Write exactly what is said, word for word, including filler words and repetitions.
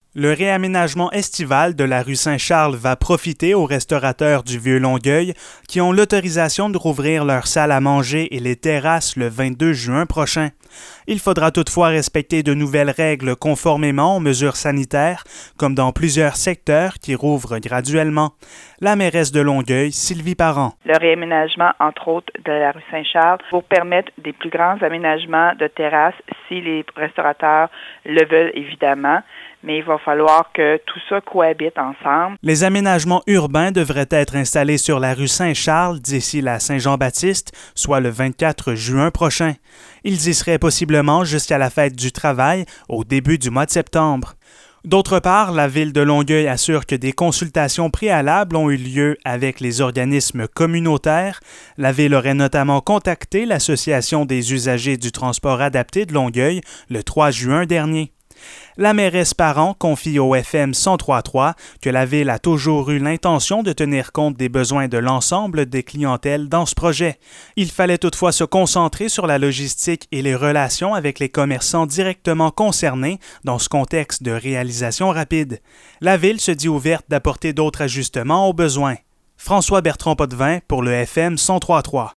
Le réaménagement estival de la rue Saint-Charles va profiter aux restaurateurs du Vieux-Longueuil qui ont l'autorisation de rouvrir leurs salles à manger et les terrasses le vingt-deux juin prochain. Il faudra toutefois respecter de nouvelles règles conformément aux mesures sanitaires, comme dans plusieurs secteurs qui rouvrent graduellement. La mairesse de Longueuil, Sylvie Parent. Le réaménagement, entre autres, de la rue Saint-Charles pour permettre des plus grands aménagements de terrasses si les restaurateurs le veulent évidemment. Mais il va falloir que tout ça cohabite ensemble. Les aménagements urbains devraient être installés sur la rue Saint-Charles d'ici la Saint-Jean-Baptiste, soit le vingt-quatre juin prochain. Ils y seraient possiblement jusqu'à la fête du travail au début du mois de septembre. D'autre part, la Ville de Longueuil assure que des consultations préalables ont eu lieu avec les organismes communautaires. La Ville aurait notamment contacté l'Association des usagers du transport adapté de Longueuil le trois juin dernier. La mairesse Parent confie au F M cent trois virgule trois que la Ville a toujours eu l'intention de tenir compte des besoins de l'ensemble des clientèles dans ce projet. Il fallait toutefois se concentrer sur la logistique et les relations avec les commerçants directement concernés dans ce contexte de réalisation rapide. La Ville se dit ouverte d'apporter d'autres ajustements aux besoins. François Bertrand Potvin pour le F M cent trois virgule trois.